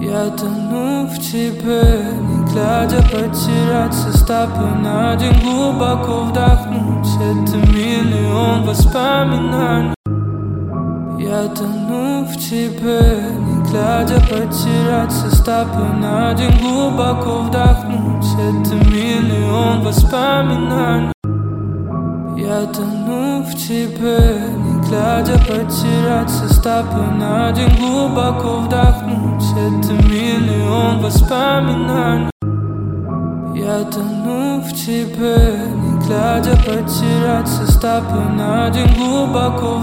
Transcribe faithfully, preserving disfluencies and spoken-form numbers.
Я тону в тебе, не глядя потеряться с тобой на день, глубоко вдохнуть. Это миллион воспоминаний. Я тону в тебе, не глядя потеряться с тобой на день, глубоко вдохнуть. Это миллион воспоминаний. Я тону в тебе, не глядя потеряться с тобой на день, глубоко вдохнуть. Это миллион воспоминаний. Я тону в тебе, не глядя потеряться с тобой на день, глубоко